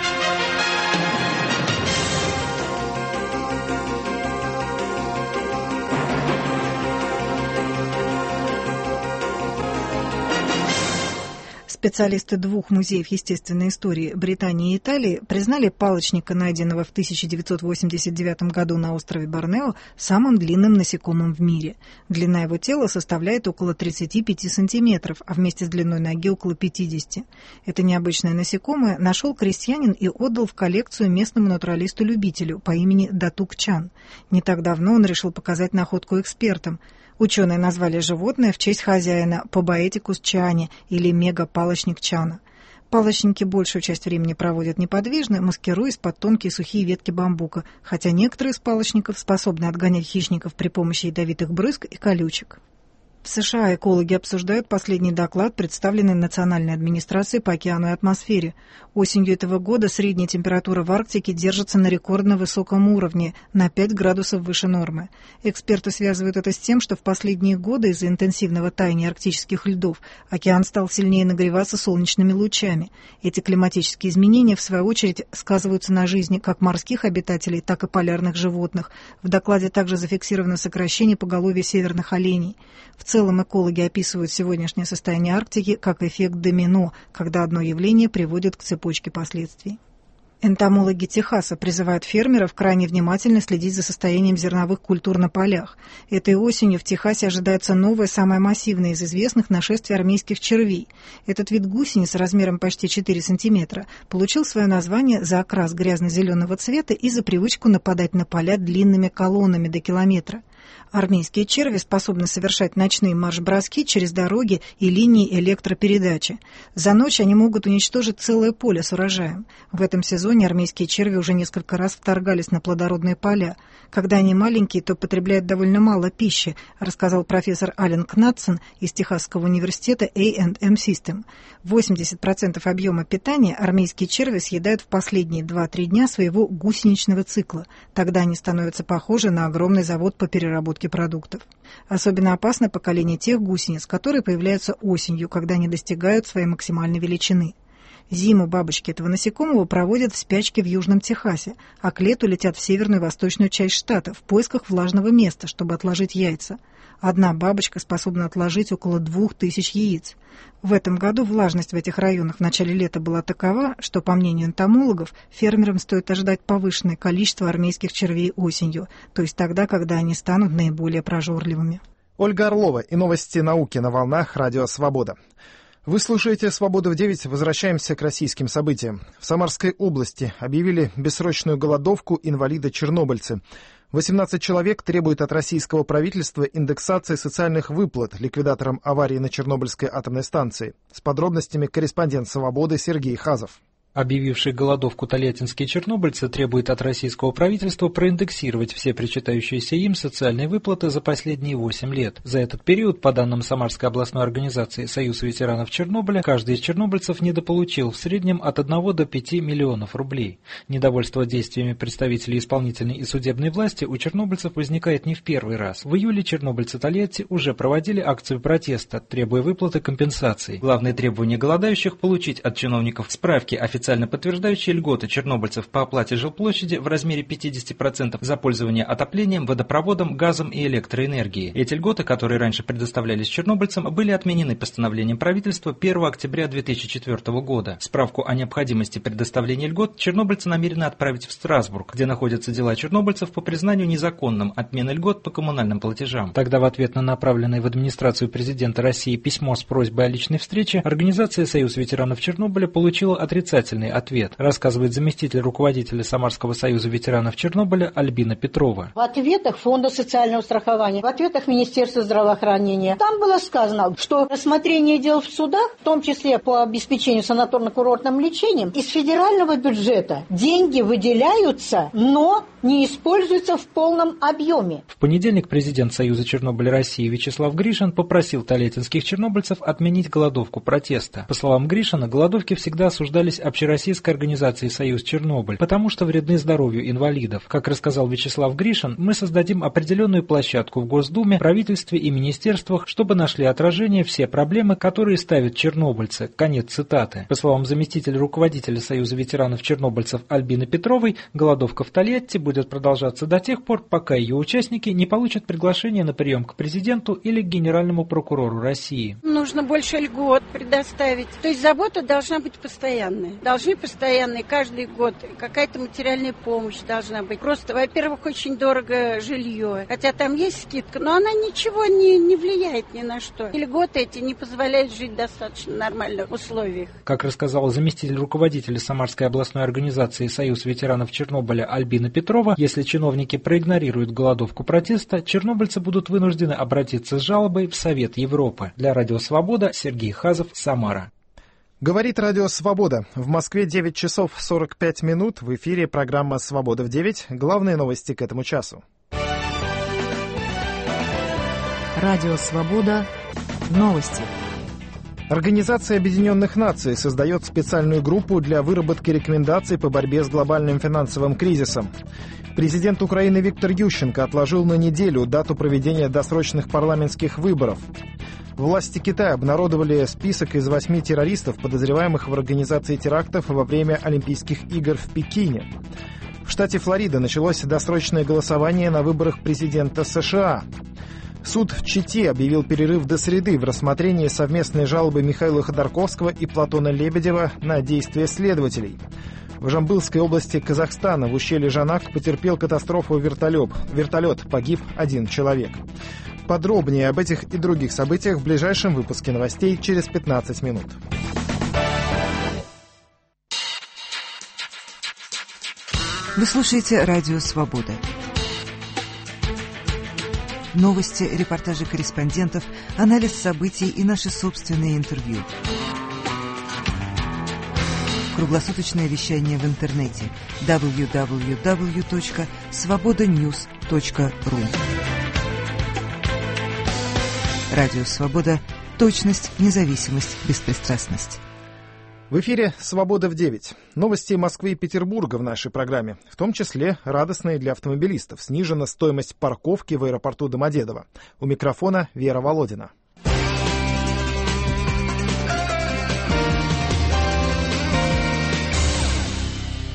Специалисты двух музеев естественной истории Британии и Италии признали палочника, найденного в тысяча девятьсот восемьдесят девятом году на острове Борнео, самым длинным насекомым в мире. Длина его тела составляет около тридцати пяти сантиметров, а вместе с длиной ноги около пятидесяти. Это необычное насекомое нашел крестьянин и отдал в коллекцию местному натуралисту-любителю по имени Датук Чан. Не так давно он решил показать находку экспертам. Ученые назвали животное в честь хозяина Побоэтикус чани или мегапалочник Чана. Палочники большую часть времени проводят неподвижно, маскируясь под тонкие сухие ветки бамбука, хотя некоторые из палочников способны отгонять хищников при помощи ядовитых брызг и колючек. В США экологи обсуждают последний доклад, представленный Национальной администрацией по океану и атмосфере. Осенью этого года средняя температура в Арктике держится на рекордно высоком уровне, на пять градусов выше нормы. Эксперты связывают это с тем, что в последние годы из-за интенсивного таяния арктических льдов океан стал сильнее нагреваться солнечными лучами. Эти климатические изменения, в свою очередь, сказываются на жизни как морских обитателей, так и полярных животных. В докладе также зафиксировано сокращение поголовья северных оленей. В целом экологи описывают сегодняшнее состояние Арктики как эффект домино, когда одно явление приводит к цепочке последствий. Энтомологи Техаса призывают фермеров крайне внимательно следить за состоянием зерновых культур на полях. Этой осенью в Техасе ожидается новое, самое массивное из известных нашествий армейских червей. Этот вид гусениц размером почти четыре сантиметра получил свое название за окрас грязно-зеленого цвета и за привычку нападать на поля длинными колоннами до километра. Армейские черви способны совершать ночные марш-броски через дороги и линии электропередачи. За ночь они могут уничтожить целое поле с урожаем. В этом сезоне армейские черви уже несколько раз вторгались на плодородные поля. Когда они маленькие, то потребляют довольно мало пищи, рассказал профессор Ален Кнатсон из Техасского университета эй энд эм System. восемьдесят процентов объема питания армейские черви съедают в последние два-три дня своего гусеничного цикла. Тогда они становятся похожи на огромный завод по переработке продуктов. Особенно опасно поколение тех гусениц, которые появляются осенью, когда они достигают своей максимальной величины. Зиму бабочки этого насекомого проводят в спячке в Южном Техасе, а к лету летят в северную и восточную часть штата в поисках влажного места, чтобы отложить яйца. Одна бабочка способна отложить около двух тысяч яиц. В этом году влажность в этих районах в начале лета была такова, что, по мнению энтомологов, фермерам стоит ожидать повышенное количество армейских червей осенью, то есть тогда, когда они станут наиболее прожорливыми. Ольга Орлова и новости науки на волнах Радио Свобода. Вы слушаете «Свободу в девять». Возвращаемся к российским событиям. В Самарской области объявили бессрочную голодовку инвалиды-чернобыльцы. восемнадцать человек требуют от российского правительства индексации социальных выплат ликвидаторам аварии на Чернобыльской атомной станции. С подробностями корреспондент «Свободы» Сергей Хазов. Объявивший голодовку тольяттинские чернобыльцы требуют от российского правительства проиндексировать все причитающиеся им социальные выплаты за последние восемь лет. За этот период, по данным Самарской областной организации «Союз ветеранов Чернобыля», каждый из чернобыльцев недополучил в среднем от одного до пяти миллионов рублей. Недовольство действиями представителей исполнительной и судебной власти у чернобыльцев возникает не в первый раз. В июле чернобыльцы Тольятти уже проводили акцию протеста, требуя выплаты компенсаций. Главное требование голодающих – получить от чиновников справки официально официально подтверждающие льготы чернобыльцев по оплате жилплощади в размере пятьдесят процентов за пользование отоплением, водопроводом, газом и электроэнергией. Эти льготы, которые раньше предоставлялись чернобыльцам, были отменены постановлением правительства первого октября две тысячи четвёртого года. Справку о необходимости предоставления льгот чернобыльцы намерены отправить в Страсбург, где находятся дела чернобыльцев по признанию незаконным отмены льгот по коммунальным платежам. Тогда в ответ на направленное в администрацию президента России письмо с просьбой о личной встрече организация «Союз ветеранов Чернобыля» получила отрицательный ответ, рассказывает заместитель руководителя Самарского союза ветеранов Чернобыля Альбина Петрова. В ответах Фонда социального страхования, в ответах Министерства здравоохранения, там было сказано, что рассмотрение дел в судах, в том числе по обеспечению санаторно-курортным лечением, из федерального бюджета деньги выделяются, но не используются в полном объеме. В понедельник президент Союза Чернобыля России Вячеслав Гришин попросил тольяттинских чернобыльцев отменить голодовку протеста. По словам Гришина, голодовки всегда осуждались общероссийской организацией «Союз Чернобыль», потому что вредны здоровью инвалидов. Как рассказал Вячеслав Гришин, мы создадим определенную площадку в Госдуме, правительстве и министерствах, чтобы нашли отражение все проблемы, которые ставят чернобыльцы. Конец цитаты. По словам заместителя руководителя Союза ветеранов чернобыльцев Альбины Петровой, голодовка в Тольятти будет продолжаться до тех пор, пока ее участники не получат приглашение на прием к президенту или к генеральному прокурору России. Нужно больше льгот предоставить. То есть забота должна быть постоянной. Должны постоянные каждый год. Какая-то материальная помощь должна быть. Просто, во-первых, очень дорого жилье. Хотя там есть скидка, но она ничего не, не влияет ни на что. И льготы эти не позволяют жить в достаточно нормальных условиях. Как рассказал заместитель руководителя Самарской областной организации «Союз ветеранов Чернобыля» Альбина Петрова, если чиновники проигнорируют голодовку протеста, чернобыльцы будут вынуждены обратиться с жалобой в Совет Европы. Для Радио Свобода Сергей Хазов, Самара. Говорит Радио Свобода. В Москве девять часов сорок пять минут. В эфире программа «Свобода в девять». Главные новости к этому часу. Радио Свобода. Новости. Организация Объединенных Наций создает специальную группу для выработки рекомендаций по борьбе с глобальным финансовым кризисом. Президент Украины Виктор Ющенко отложил на неделю дату проведения досрочных парламентских выборов. Власти Китая обнародовали список из восьми террористов, подозреваемых в организации терактов во время Олимпийских игр в Пекине. В штате Флорида началось досрочное голосование на выборах президента США. Суд в Чите объявил перерыв до среды в рассмотрении совместной жалобы Михаила Ходорковского и Платона Лебедева на действия следователей. В Жамбылской области Казахстана в ущелье Жанак потерпел катастрофу вертолет. Вертолет, погиб один человек. Подробнее об этих и других событиях в ближайшем выпуске новостей через пятнадцать минут. Вы слушаете Радио Свобода. Новости, репортажи корреспондентов, анализ событий и наши собственные интервью. Круглосуточное вещание в интернете дабл ю дабл ю дабл ю точка свобода ньюс точка ру. Радио Свобода. Точность, независимость, беспристрастность. В эфире «Свобода в девять». Новости Москвы и Петербурга в нашей программе, в том числе радостные для автомобилистов. Снижена стоимость парковки в аэропорту Домодедово. У микрофона Вера Володина.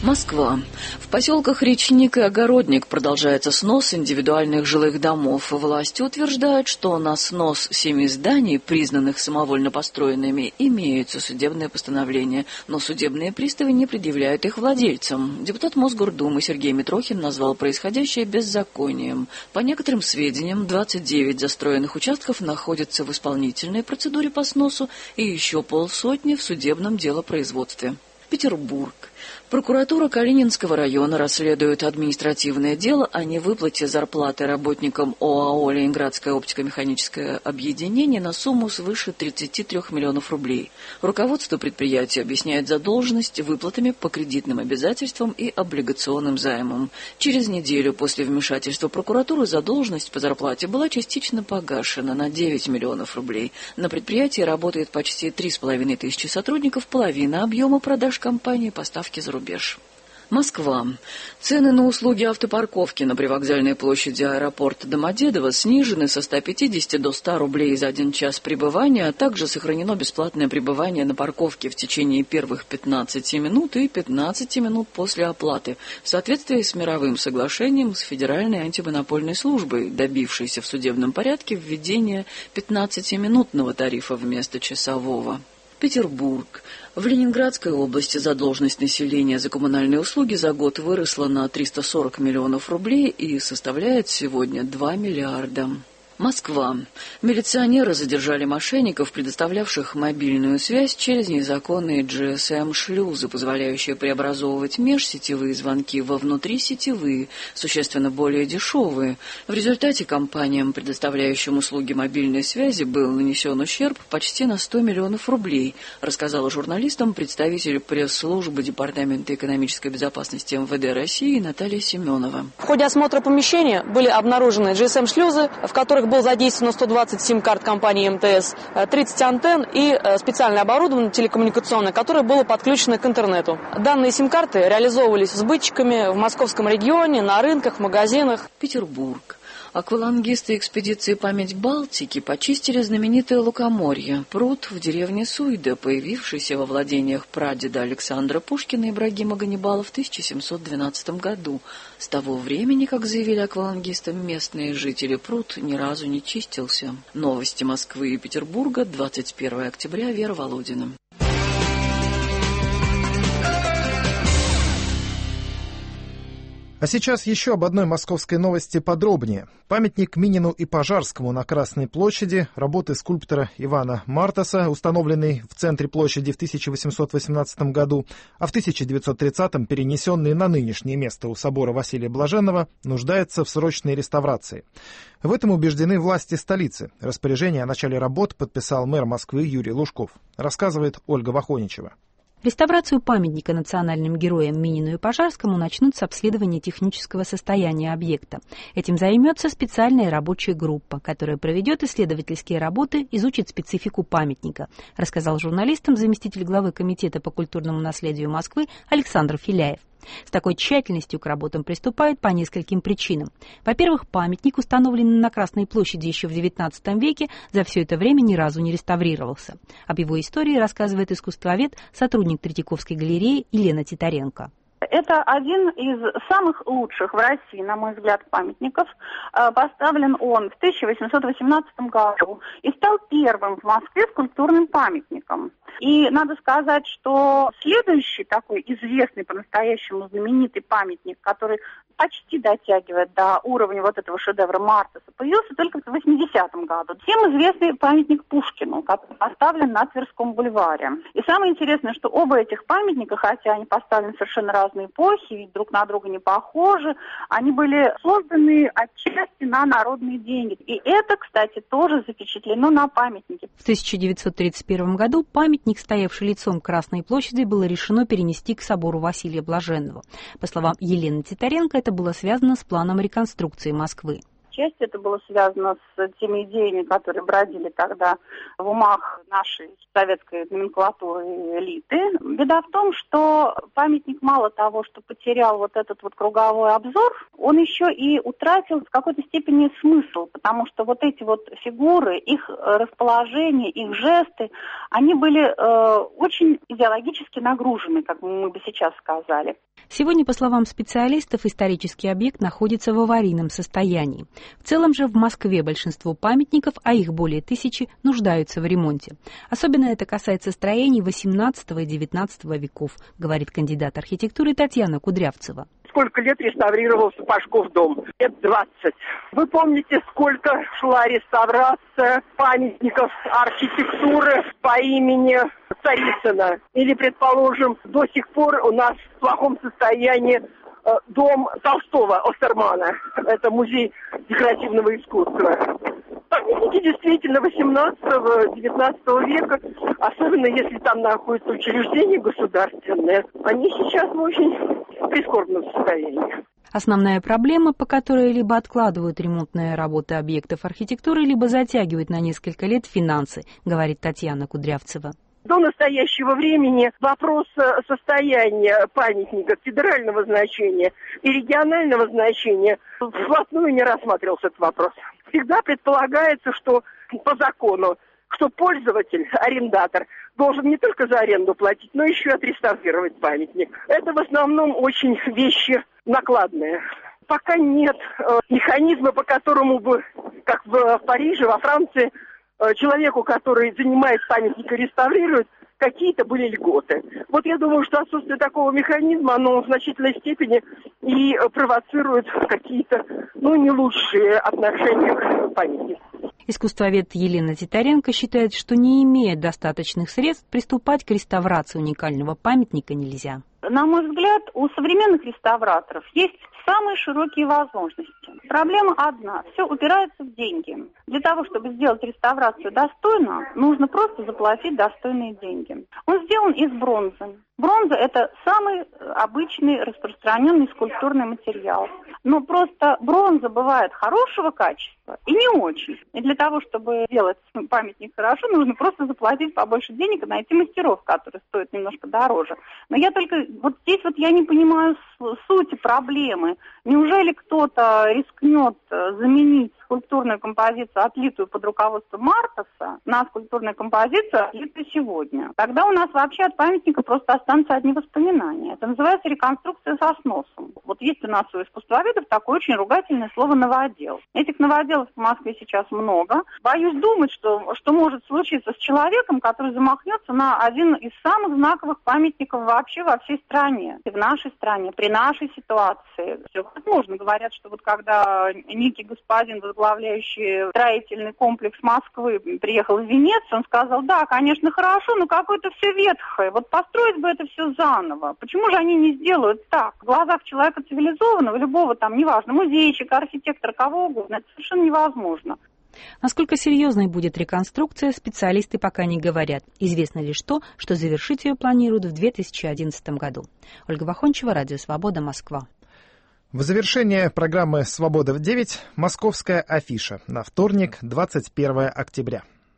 Москва. В поселках Речник и Огородник продолжается снос индивидуальных жилых домов. Власти утверждают, что на снос семи зданий, признанных самовольно построенными, имеются судебные постановления, но судебные приставы не предъявляют их владельцам. Депутат Мосгордумы Сергей Митрохин назвал происходящее беззаконием. По некоторым сведениям, двадцать девять застроенных участков находятся в исполнительной процедуре по сносу и еще полсотни в судебном делопроизводстве. Петербург. Прокуратура Калининского района расследует административное дело о невыплате зарплаты работникам ОАО «Ленинградское оптико-механическое объединение» на сумму свыше тридцати трёх миллионов рублей. Руководство предприятия объясняет задолженность выплатами по кредитным обязательствам и облигационным займам. Через неделю после вмешательства прокуратуры задолженность по зарплате была частично погашена на девять миллионов рублей. На предприятии работает почти три с половиной тысячи сотрудников, половина объема продаж компании поставки за рубеж. Москва. Цены на услуги автопарковки на привокзальной площади аэропорта Домодедово снижены со ста пятидесяти до ста рублей за один час пребывания, а также сохранено бесплатное пребывание на парковке в течение первых пятнадцати минут и пятнадцати минут после оплаты, в соответствии с мировым соглашением с Федеральной антимонопольной службой, добившейся в судебном порядке введения пятнадцатиминутного тарифа вместо часового. Петербург. В Ленинградской области задолженность населения за коммунальные услуги за год выросла на триста сорок миллионов рублей и составляет сегодня два миллиарда. Москва. Милиционеры задержали мошенников, предоставлявших мобильную связь через незаконные джи эс эм-шлюзы, позволяющие преобразовывать межсетевые звонки во внутрисетевые, существенно более дешевые. В результате компаниям, предоставляющим услуги мобильной связи, был нанесен ущерб почти на сто миллионов рублей, рассказала журналистам представитель пресс-службы Департамента экономической безопасности эм вэ дэ России Наталья Семенова. В ходе осмотра помещения были обнаружены джи эс эм-шлюзы, в которых было задействовано сто двадцать сим-карт компании эм тэ эс, тридцать антенн и специальное оборудование телекоммуникационное, которое было подключено к интернету. Данные сим-карты реализовывались сбытчиками в московском регионе, на рынках, в магазинах. Петербург. Аквалангисты экспедиции «Память Балтики» почистили знаменитое лукоморье, пруд в деревне Суйда, появившийся во владениях прадеда Александра Пушкина Ибрагима Ганнибала в тысяча семьсот двенадцатом году. С того времени, как заявили аквалангистам местные жители, пруд ни разу не чистился. Новости Москвы и Петербурга, двадцать первого октября, Вера Володина. А сейчас еще об одной московской новости подробнее. Памятник Минину и Пожарскому на Красной площади, работы скульптора Ивана Мартаса, установленный в центре площади в тысяча восемьсот восемнадцатом году, а в тысяча девятьсот тридцатом перенесенный на нынешнее место у собора Василия Блаженного, нуждается в срочной реставрации. В этом убеждены власти столицы. Распоряжение о начале работ подписал мэр Москвы Юрий Лужков. Рассказывает Ольга Вахоничева. Реставрацию памятника национальным героям Минину и Пожарскому начнут с обследования технического состояния объекта. Этим займется специальная рабочая группа, которая проведет исследовательские работы, изучит специфику памятника, рассказал журналистам заместитель главы Комитета по культурному наследию Москвы Александр Филяев. С такой тщательностью к работам приступают по нескольким причинам. Во-первых, памятник, установленный на Красной площади еще в девятнадцатом веке, за все это время ни разу не реставрировался. Об его истории рассказывает искусствовед, сотрудник Третьяковской галереи Елена Титаренко. Это один из самых лучших в России, на мой взгляд, памятников. Поставлен он в тысяча восемьсот восемнадцатом году и стал первым в Москве скульптурным памятником. И надо сказать, что следующий такой известный, по-настоящему знаменитый памятник, который почти дотягивает до уровня вот этого шедевра Мартаса, появился только в восьмидесятом году. Всем известный памятник Пушкину, который поставлен на Тверском бульваре. И самое интересное, что оба этих памятника, хотя они поставлены в совершенно разные эпохи, ведь друг на друга не похожи, они были созданы отчасти на народные деньги. И это, кстати, тоже запечатлено на памятнике. В тысяча девятьсот тридцать первом году памятник, стоявший лицом к Красной площади, было решено перенести к собору Василия Блаженного. По словам Елены Титаренко, это было связано с планом реконструкции Москвы. Часть это было связано с теми идеями, которые бродили тогда в умах нашей советской номенклатуры и элиты. Беда в том, что памятник мало того, что потерял вот этот вот круговой обзор, он еще и утратил в какой-то степени смысл, потому что вот эти вот фигуры, их расположение, их жесты, они были э, очень идеологически нагружены, как мы бы сейчас сказали. Сегодня, по словам специалистов, исторический объект находится в аварийном состоянии. В целом же в Москве большинство памятников, а их более тысячи, нуждаются в ремонте. Особенно это касается строений восемнадцатого и девятнадцатого веков, говорит кандидат архитектуры Татьяна Кудрявцева. Сколько лет реставрировался Пашков дом? Лет двадцать. Вы помните, сколько шла реставрация памятников архитектуры по имени Царицына? Или, предположим, до сих пор у нас в плохом состоянии э, дом Толстого, Остермана. Это музей декоративного искусства. Памятники действительно восемнадцатого-девятнадцатого века, особенно если там находятся учреждения государственные, они сейчас в очень прискорбном состоянии. Основная проблема, по которой либо откладывают ремонтные работы объектов архитектуры, либо затягивают на несколько лет финансы, говорит Татьяна Кудрявцева. До настоящего времени вопрос состояния памятника федерального значения и регионального значения вплотную не рассматривался этот вопрос. Всегда предполагается, что по закону, что пользователь, арендатор, должен не только за аренду платить, но еще и отреставрировать памятник. Это в основном очень вещи накладные. Пока нет э, механизма, по которому бы, как в Париже, во Франции, э, человеку, который занимает памятник и реставрирует, какие-то были льготы. Вот я думаю, что отсутствие такого механизма, оно в значительной степени и провоцирует какие-то, ну, не лучшие отношения к памятнику. Искусствовед Елена Титаренко считает, что не имея достаточных средств, приступать к реставрации уникального памятника нельзя. На мой взгляд, у современных реставраторов есть самые широкие возможности. Проблема одна. Все упирается в деньги. Для того, чтобы сделать реставрацию достойно, нужно просто заплатить достойные деньги. Он сделан из бронзы. Бронза – это самый обычный распространенный скульптурный материал. Но просто бронза бывает хорошего качества и не очень. И для того, чтобы сделать памятник хорошо, нужно просто заплатить побольше денег и найти мастеров, которые стоят немножко дороже. Но я только... Вот здесь вот я не понимаю сути проблемы. Неужели кто-то рискнет заменить скульптурную композицию, отлитую под руководством Мартаса, на скульптурную композицию, отлитую сегодня? Тогда у нас вообще от памятника просто останутся одни воспоминания. Это называется реконструкция со сносом. Вот есть у нас у искусствоведов такое очень ругательное слово «новодел». Этих новоделов в Москве сейчас много. Боюсь думать, что, что может случиться с человеком, который замахнется на один из самых знаковых памятников вообще во всей стране. И в нашей стране, при нашей ситуации. Все возможно. Говорят, что вот когда некий господин, возглавляющий строительный комплекс Москвы, приехал в Венецию, он сказал: да, конечно, хорошо, но какое-то все ветхое. Вот построить бы это все заново. Почему же они не сделают так? В глазах человека цивилизованного, любого там, неважно, музейщика, архитектора, кого угодно, это совершенно невозможно. Насколько серьезной будет реконструкция, специалисты пока не говорят. Известно лишь то, что завершить ее планируют в две тысячи одиннадцатом году. Ольга Вахончева, Радио Свобода, Москва. В завершение программы «Свобода в девять» московская афиша на вторник, двадцать первое октября.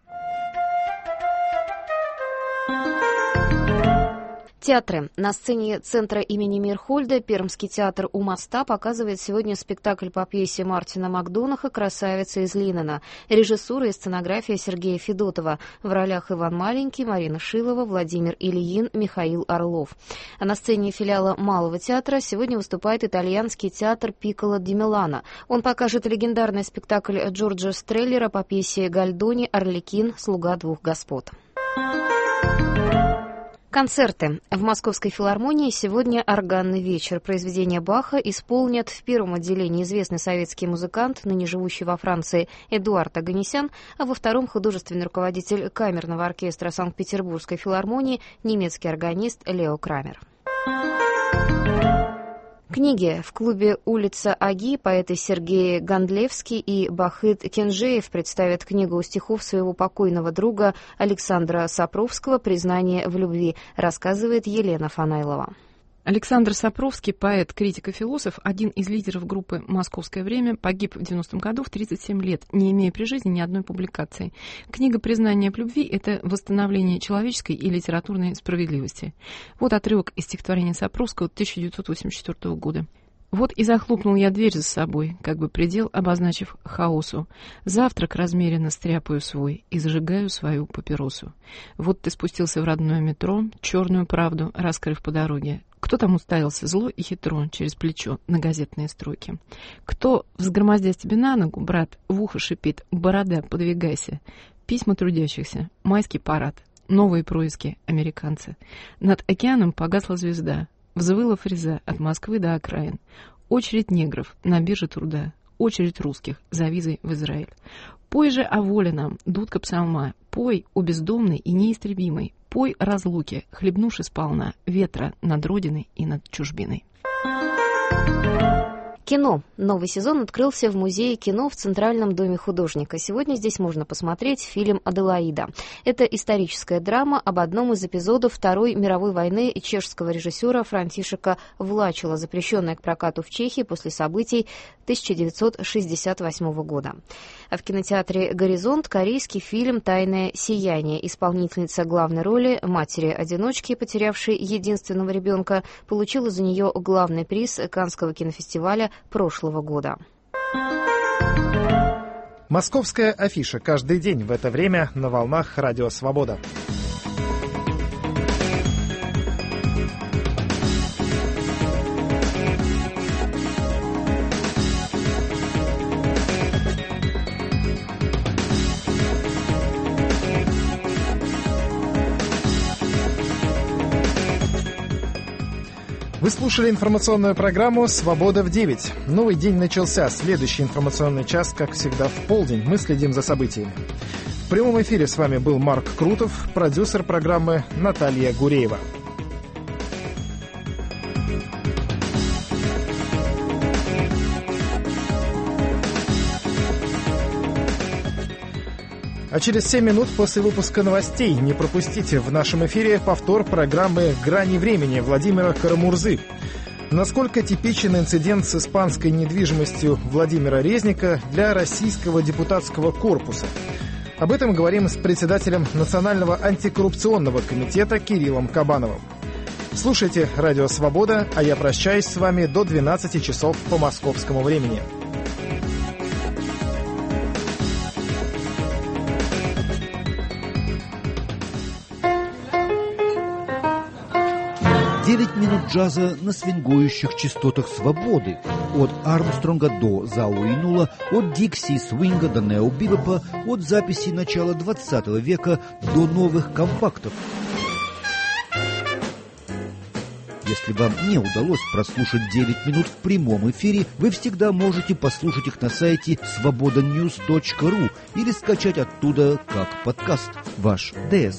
Театры. На сцене центра имени Мирхольда Пермский театр у моста показывает сегодня спектакль по пьесе Мартина Макдонаха «Красавица из Ленина». Режиссура и сценография Сергея Федотова. В ролях Иван Маленький, Марина Шилова, Владимир Ильин, Михаил Орлов. А на сцене филиала Малого театра сегодня выступает итальянский театр Пикколо ди Милано. Он покажет легендарный спектакль Джорджа Стреллера по пьесе Гальдони «Арлекин. Слуга двух господ». Концерты. В Московской филармонии сегодня органный вечер. Произведения Баха исполнят в первом отделении известный советский музыкант, ныне живущий во Франции, Эдуард Оганесян, а во втором художественный руководитель камерного оркестра Санкт-Петербургской филармонии, немецкий органист Лео Крамер. Книги. В клубе «Улица Аги» поэты Сергей Гандлевский и Бахыт Кенжеев представят книгу стихов своего покойного друга Александра Сапровского «Признание в любви», рассказывает Елена Фанайлова. Александр Сапровский, поэт, критик и философ, один из лидеров группы «Московское время», погиб в девяностом году в тридцать семь лет, не имея при жизни ни одной публикации. Книга «Признание в любви» — это восстановление человеческой и литературной справедливости. Вот отрывок из стихотворения Сапровского тысяча девятьсот восемьдесят четвёртого года. Вот и захлопнул я дверь за собой, как бы предел обозначив хаосу. Завтрак размеренно стряпаю свой и зажигаю свою папиросу. Вот ты спустился в родное метро, черную правду раскрыв по дороге. Кто там уставился зло и хитро через плечо на газетные строки? Кто, взгромоздясь тебе на ногу, брат, в ухо шипит: «Борода, подвигайся». Письма трудящихся, майский парад, новые происки американцы. Над океаном погасла звезда. Взвыла фреза от Москвы до окраин. Очередь негров на бирже труда. Очередь русских за визой в Израиль. Пой же о воле нам, дудка псалма. Пой о бездомной и неистребимой. Пой о разлуке, хлебнувши сполна ветра над родиной и над чужбиной. Кино. Новый сезон открылся в Музее кино в Центральном доме художника. Сегодня здесь можно посмотреть фильм «Аделаида». Это историческая драма об одном из эпизодов Второй мировой войны чешского режиссера Франтишека Влачела, запрещенная к прокату в Чехии после событий тысяча девятьсот шестьдесят восьмого года. А в кинотеатре «Горизонт» корейский фильм «Тайное сияние». Исполнительница главной роли, матери-одиночки, потерявшей единственного ребенка, получила за нее главный приз Каннского кинофестиваля прошлого года. Московская афиша каждый день в это время на волнах Радио Свобода. Вы слушали информационную программу «Свобода в девять». Новый день начался. Следующий информационный час, как всегда, в полдень. Мы следим за событиями. В прямом эфире с вами был Марк Крутов, продюсер программы Наталья Гуреева. А через семь минут после выпуска новостей не пропустите в нашем эфире повтор программы «Грани времени» Владимира Карамурзы. Насколько типичен инцидент с испанской недвижимостью Владимира Резника для российского депутатского корпуса? Об этом говорим с председателем Национального антикоррупционного комитета Кириллом Кабановым. Слушайте «Радио Свобода», а я прощаюсь с вами до двенадцати часов по московскому времени. Девять минут джаза на свингующих частотах свободы. От Армстронга до Зау Инула, от Дикси и свинга до нео-бибопа, от записей начала двадцатого века до новых компактов. Если вам не удалось прослушать девять минут в прямом эфире, вы всегда можете послушать их на сайте свобода ньюс точка ру или скачать оттуда как подкаст. Ваш ДС.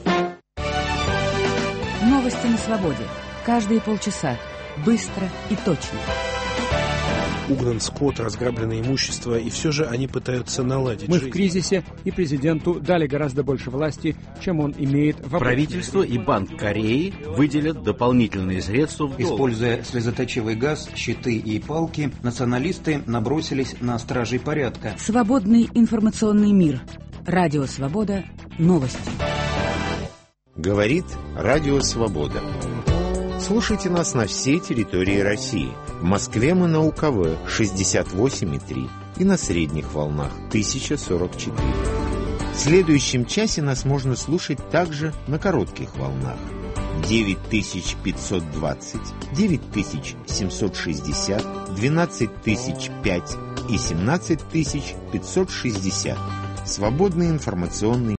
Новости на свободе. Каждые полчаса. Быстро и точно. Угнан скот, разграбленное имущество, и все же они пытаются наладить Мы жизнь. в кризисе, и президенту дали гораздо больше власти, чем он имеет в Правительство и Банк Кореи выделят дополнительные средства в долг. Используя слезоточивый газ, щиты и палки, националисты набросились на стражей порядка. Свободный информационный мир. Радио Свобода. Новости. Говорит Радио Свобода. Слушайте нас на всей территории России. В Москве мы на У Ка Вэ шестьдесят восемь и три и на средних волнах тысяча сорок четыре. В следующем часе нас можно слушать также на коротких волнах. девять тысяч пятьсот двадцать, девять тысяч семьсот шестьдесят, двенадцать тысяч пять и семнадцать тысяч пятьсот шестьдесят. Свободный информационный